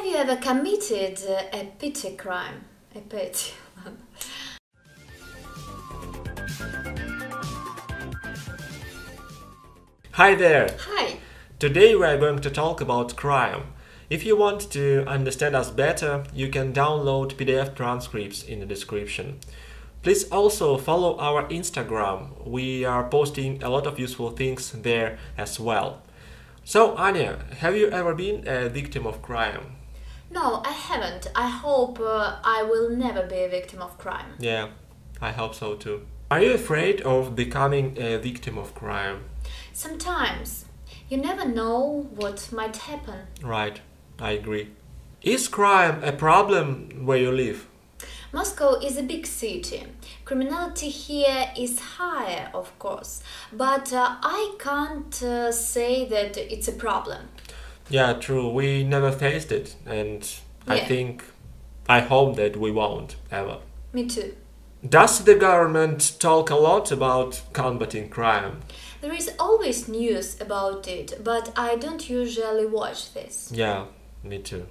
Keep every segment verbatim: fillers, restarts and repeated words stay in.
Have you ever committed uh, a petty crime? A petty. Hi there! Hi! Today we are going to talk about crime. If you want to understand us better, you can download P D F transcripts in the description. Please also follow our Instagram. We are posting a lot of useful things there as well. So, Anya, have you ever been a victim of crime? No, I haven't. I hope uh, I will never be a victim of crime. Yeah, I hope so too. Are you afraid of becoming a victim of crime? Sometimes. You never know what might happen. Right, I agree. Is crime a problem where you live? Moscow is a big city. Criminality here is higher, of course, but uh, I can't uh, say that it's a problem. Yeah, true. We never faced it, and I Yeah. think, I hope that we won't ever. Me too. Does the government talk a lot about combating crime? There is always news about it, but I don't usually watch this. Yeah, me too.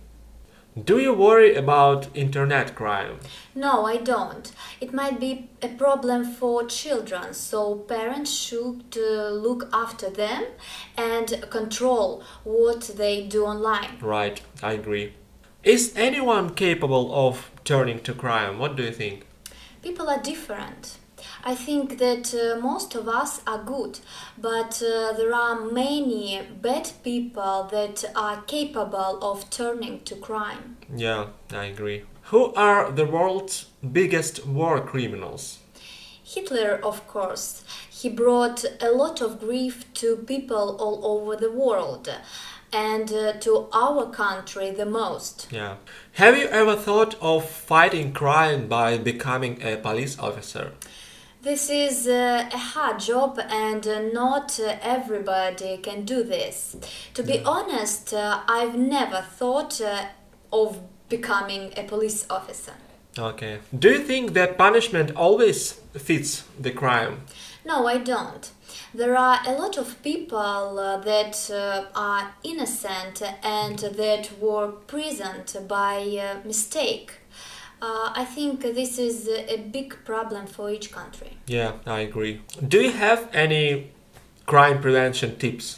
Do you worry about internet crime? No, I don't. It might be a problem for children, so parents should uh, look after them and control what they do online. Right, I agree. Is anyone capable of turning to crime? What do you think? People are different. I think that uh, most of us are good, but uh, there are many bad people that are capable of turning to crime. Yeah, I agree. Who are the world's biggest war criminals? Hitler, of course. He brought a lot of grief to people all over the world, and uh, to our country the most. Yeah. Have you ever thought of fighting crime by becoming a police officer? This is uh, a hard job, and uh, not uh, everybody can do this. To be honest, uh, I've never thought uh, of becoming a police officer. Okay. Do you think that punishment always fits the crime? No, I don't. There are a lot of people uh, that uh, are innocent and that were prisoned by uh, mistake. Uh, I think this is a big problem for each country. Yeah, I agree. Do you have any crime prevention tips?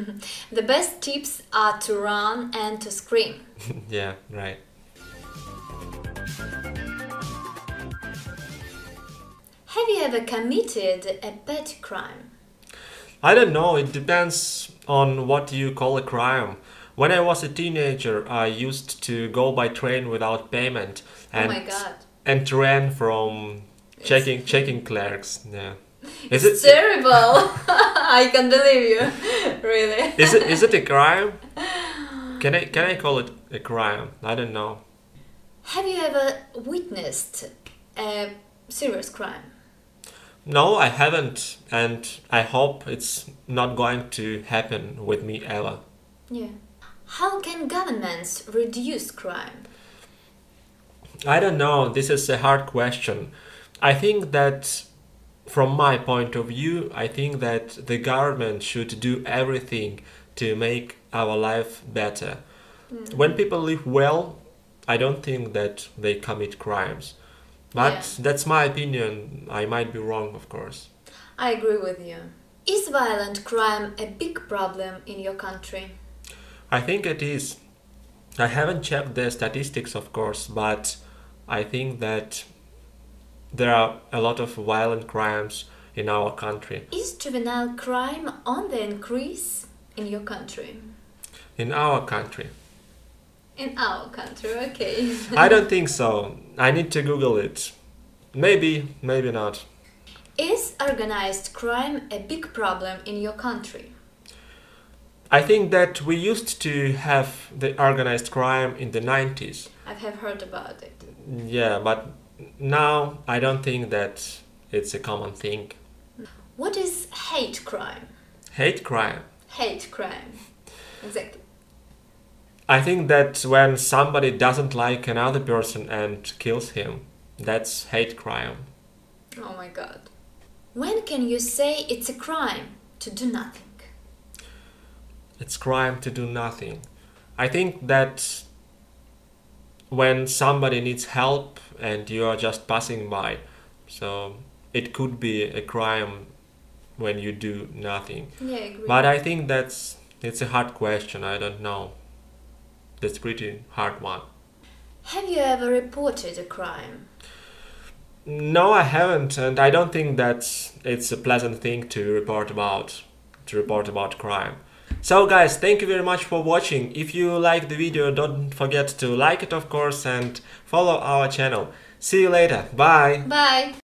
The best tips are to run and to scream. Yeah, right. Have you ever committed a petty crime? I don't know, it depends on what you call a crime. When I was a teenager, I used to go by train without payment and Oh my God. and ran from checking checking clerks. Yeah. Is It's it terrible. I can't believe you. Really. is it is it a crime? Can I can I call it a crime? I don't know. Have you ever witnessed a serious crime? No, I haven't, and I hope it's not going to happen with me ever. Yeah. How can governments reduce crime? I don't know, this is a hard question. I think that, from my point of view, I think that the government should do everything to make our life better. Mm. When people live well, I don't think that they commit crimes. But Yeah. that's my opinion. I might be wrong, of course. I agree with you. Is violent crime a big problem in your country? I think it is. I haven't checked the statistics, of course, but I think that there are a lot of violent crimes in our country. Is juvenile crime on the increase in your country? In our country. In our country, okay. I don't think so. I need to Google it. Maybe, maybe not. Is organized crime a big problem in your country? I think that we used to have the organized crime in the nineties. I have heard about it. Yeah, but now I don't think that it's a common thing. What is hate crime? Hate crime. Hate crime. Exactly. I think that when somebody doesn't like another person and kills him, that's hate crime. Oh my God. When can you say it's a crime to do nothing? It's crime to do nothing. I think that when somebody needs help and you are just passing by. So it could be a crime when you do nothing. Yeah, I agree. But I think that's it's a hard question. I don't know. That's pretty hard one. Have you ever reported a crime? No, I haven't, and I don't think that it's a pleasant thing to report about to report about crime. So guys, thank you very much for watching. If you like the video, don't forget to like it, of course, and follow our channel. See you later. Bye. Bye!